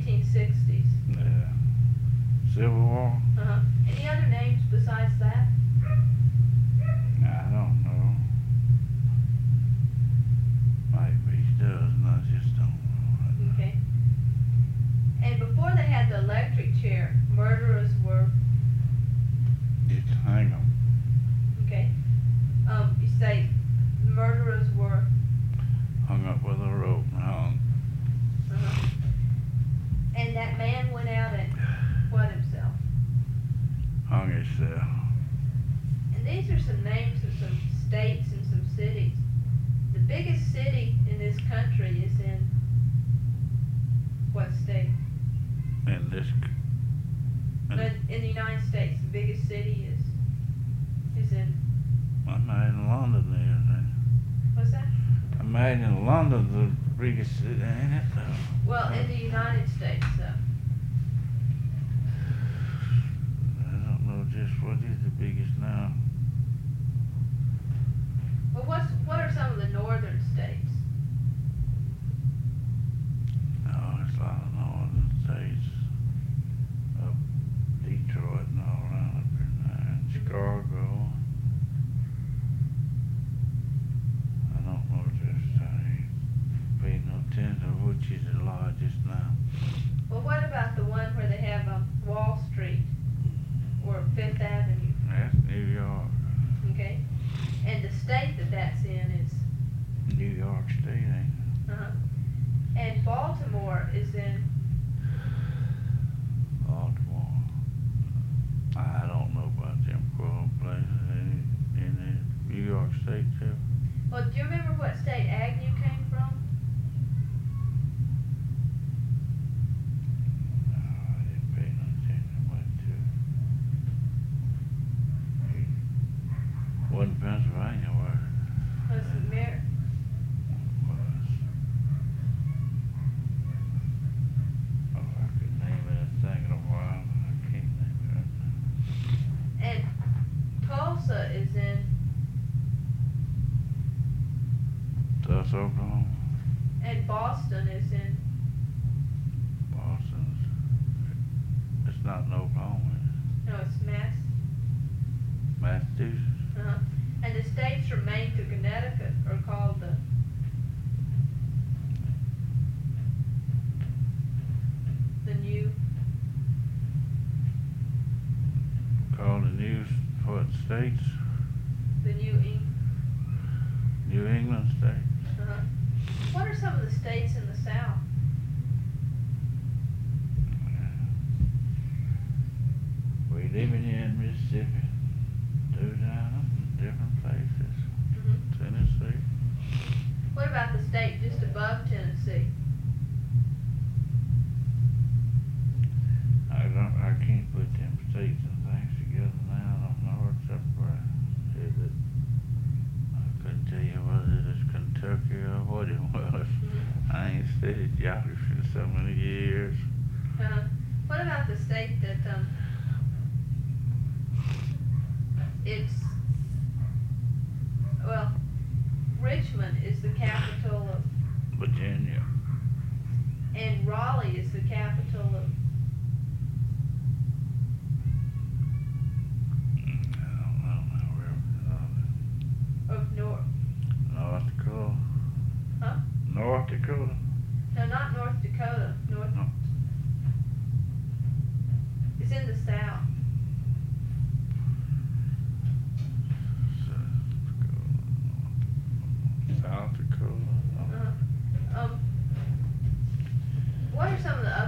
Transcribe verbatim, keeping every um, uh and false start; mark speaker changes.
Speaker 1: eighteen sixties.
Speaker 2: Yeah. Civil War?
Speaker 1: Uh-huh. Any other names besides that?
Speaker 2: I don't know. Maybe he does, and I just don't know.
Speaker 1: Okay. And before they had the electric chair, murderers were,
Speaker 2: Just hang 'em.
Speaker 1: okay, um, you say murderers were,
Speaker 2: Hung up with a rope and hung.
Speaker 1: uh-huh. And that man went out and what himself?
Speaker 2: Hung himself.
Speaker 1: And these are some names of some states and some cities. The biggest city in this country is in what state?
Speaker 2: In this, c- in,
Speaker 1: In, in the United States, the biggest city is, is in,
Speaker 2: I'm made in London there.
Speaker 1: what's that?
Speaker 2: I'm made in London, the biggest city, ain't it? though?
Speaker 1: Well, in the United States, though.
Speaker 2: I don't know just what is the biggest now.
Speaker 1: Well, what's, what are some of the northern states?
Speaker 2: No, it's a lot of northern states. Up Detroit and all around up in there, and Chicago. I don't know just, I ain't paying no attention to which is the largest now.
Speaker 1: Well, what about the one where they have um, Wall Street or Fifth Avenue?
Speaker 2: That's New York.
Speaker 1: Okay, and the state that that's in is,
Speaker 2: New York State, ain't it?
Speaker 1: uh-huh. And Baltimore is in,
Speaker 2: Baltimore. I don't know about them cool places in, in the New York State too.
Speaker 1: well, do you remember what state Agnew came from?
Speaker 2: No, I didn't pay no attention much to it. Wasn't Pennsylvania, was it?
Speaker 1: Was it Mar-
Speaker 2: Was. Oh, I could name it a thing in a while, but I can't name it right now.
Speaker 1: and Tulsa is in,
Speaker 2: Tulsa, Oklahoma.
Speaker 1: and Boston is in,
Speaker 2: Boston's, it's not in Oklahoma, is
Speaker 1: no, it's Mass,
Speaker 2: it? Massachusetts.
Speaker 1: uh-huh. And the states from Maine to Connecticut are called the, the new,
Speaker 2: Called the New, what, states?
Speaker 1: the new Eng,
Speaker 2: New England states.
Speaker 1: uh-huh. What are some of the states in the South?
Speaker 2: We living here in Mississippi, Louisiana, and different places,
Speaker 1: Mhm.
Speaker 2: Tennessee.
Speaker 1: What about the state just above Tennessee?
Speaker 2: I don't, I can't put them states and things together now, I don't know what's up where, is it, I couldn't tell you whether it is Kentucky or what it was.
Speaker 1: Mhm.
Speaker 2: I ain't studied geography in so many years.
Speaker 1: Uh-huh. What about the state that, um, it's, well, Richmond is the capital of,
Speaker 2: Virginia.
Speaker 1: and Raleigh is the capital of,
Speaker 2: Mm, I don't know now, where,
Speaker 1: of North,
Speaker 2: uh, North Dakota.
Speaker 1: huh?
Speaker 2: North Dakota?
Speaker 1: No, not North Dakota, North,
Speaker 2: No.
Speaker 1: it's in the South.
Speaker 2: South Dakota.
Speaker 1: Uh-huh. Um, what are some of the